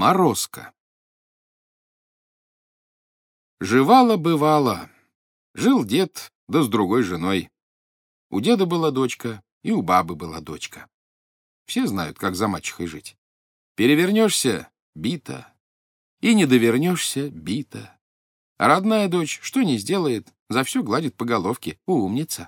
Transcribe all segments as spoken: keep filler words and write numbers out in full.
Морозко. Жевало-бывало. Жил дед, да с другой женой. У деда была дочка, и у бабы была дочка. Все знают, как за мачехой жить. Перевернешься — бита, и не довернешься — бита. А родная дочь что не сделает, за все гладит по головке. Умница.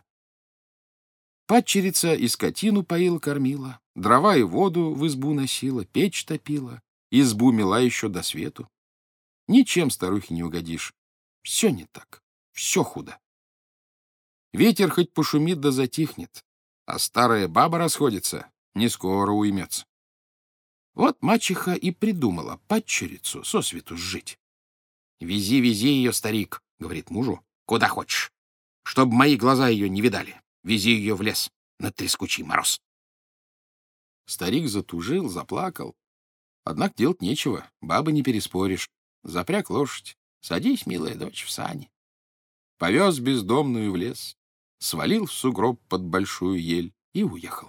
Падчерица и скотину поила-кормила, дрова и воду в избу носила, печь топила, избу мела еще до свету. Ничем старухе не угодишь. Все не так, все худо. Ветер хоть пошумит да затихнет, а старая баба расходится, не скоро уймется. Вот мачеха и придумала падчерицу сосвету сжить. «Вези, вези ее, старик», — говорит мужу, — «куда хочешь, чтоб мои глаза ее не видали. Вези ее в лес на трескучий мороз». Старик затужил, заплакал. Однако делать нечего, бабы не переспоришь. Запряг лошадь. Садись, милая дочь, в сани. Повез бездомную в лес, свалил в сугроб под большую ель и уехал.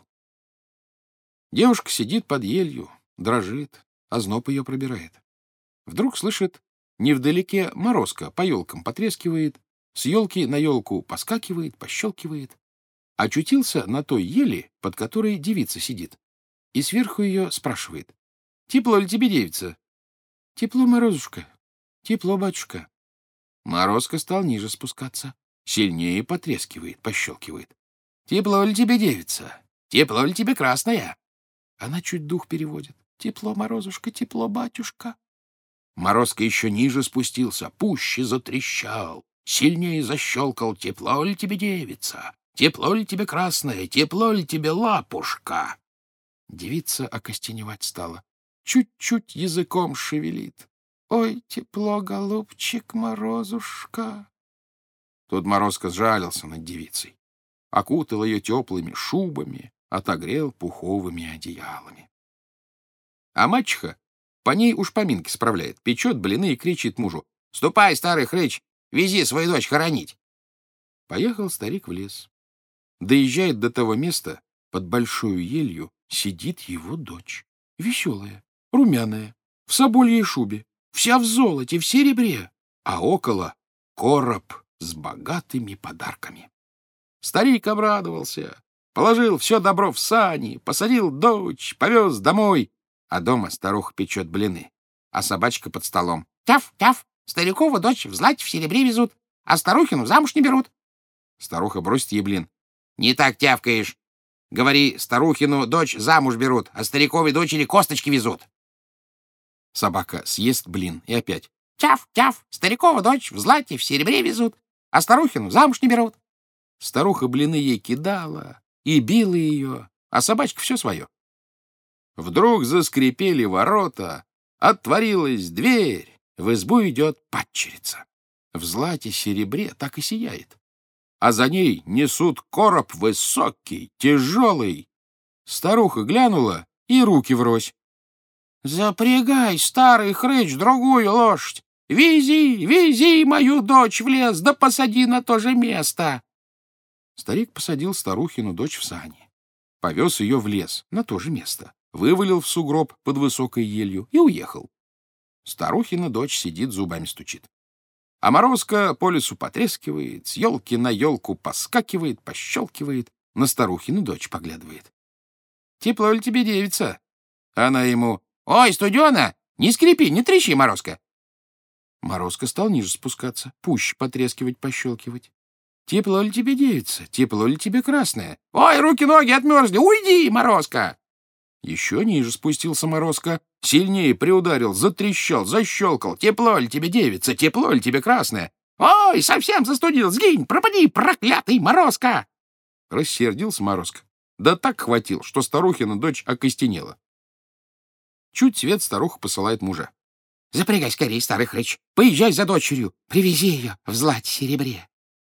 Девушка сидит под елью, дрожит, озноб ее пробирает. Вдруг слышит, невдалеке морозко по елкам потрескивает, с елки на елку поскакивает, пощелкивает. Очутился на той ели, под которой девица сидит, и сверху ее спрашивает: «Тепло ли тебе, девица?» «Тепло, Морозушка, тепло, батюшка». Морозко стал ниже спускаться, сильнее потрескивает, пощелкивает. «Тепло ли тебе, девица? Тепло ли тебе, красная?» Она чуть дух переводит. «Тепло, Морозушка, тепло, батюшка». Морозко еще ниже спустился, пуще затрещал, сильнее защелкал. «Тепло ли тебе, девица? Тепло ли тебе, красная? Тепло ли тебе, лапушка?» Девица окостеневать стала, чуть-чуть языком шевелит. «Ой, тепло, голубчик, Морозушка». Тут Морозко сжалился над девицей, окутал ее теплыми шубами, отогрел пуховыми одеялами. А мачеха по ней уж поминки справляет, печет блины и кричит мужу: «Ступай, старый хрыч, вези свою дочь хоронить». Поехал старик в лес. Доезжает до того места, под большую елью сидит его дочь, веселая, румяная, в собольей шубе, вся в золоте, в серебре, а около короб с богатыми подарками. Старик обрадовался, положил все добро в сани, посадил дочь, повез домой, а дома старуха печет блины, а собачка под столом: «Тяф-тяф, старикову дочь в злате в серебре везут, а старухину замуж не берут». Старуха бросит ей блин: «Не так тявкаешь. Говори, старухину дочь замуж берут, а стариковой дочери косточки везут». Собака съест блин и опять: «Тяф-тяф, старикову дочь в злате в серебре везут, а старухину замуж не берут». Старуха блины ей кидала и била ее, а собачка все свое. Вдруг заскрипели ворота, отворилась дверь, в избу идет падчерица. В злате серебре так и сияет, а за ней несут короб высокий, тяжелый. Старуха глянула и руки врозь: «Запрягай, старый хрыч, другую лошадь! Вези, вези мою дочь в лес, да посади на то же место!» Старик посадил старухину дочь в сани, повез ее в лес, на то же место, вывалил в сугроб под высокой елью и уехал. Старухина дочь сидит, зубами стучит. А Морозко по лесу потрескивает, с елки на елку поскакивает, пощелкивает, на старухину дочь поглядывает. «Тепло ли тебе, девица?» Она ему: «Ой, студена! Не скрипи, не трещи, Морозко!» Морозко стал ниже спускаться, пуще потрескивать, пощелкивать. «Тепло ли тебе, девица? Тепло ли тебе, красная?» «Ой, руки-ноги отмерзли! Уйди, Морозко!» Еще ниже спустился Морозко, сильнее приударил, затрещал, защелкал. «Тепло ли тебе, девица? Тепло ли тебе, красная?» «Ой, совсем застудил! Сгинь! Пропади, проклятый Морозко!» Рассердился Морозко, да так хватил, что старухина дочь окостенела. Чуть свет старуха посылает мужа: «Запрягай скорей, старый хрыч, поезжай за дочерью, привези ее в злате серебре».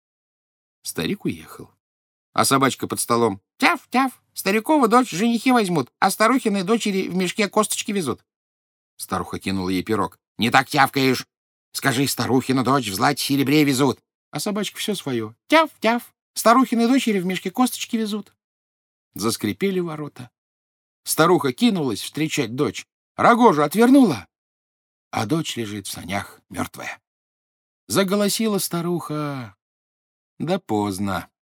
Старик уехал, а собачка под столом: «Тяф-тяф, старикову дочь женихи возьмут, а старухиной дочери в мешке косточки везут». Старуха кинула ей пирог: «Не так тявкаешь. Скажи, старухину дочь в злате серебре везут». А собачка все свое: «Тяф-тяф, старухиной дочери в мешке косточки везут». Заскрипели ворота. Старуха кинулась встречать дочь, рогожу отвернула, а дочь лежит в санях мертвая. Заголосила старуха, да поздно.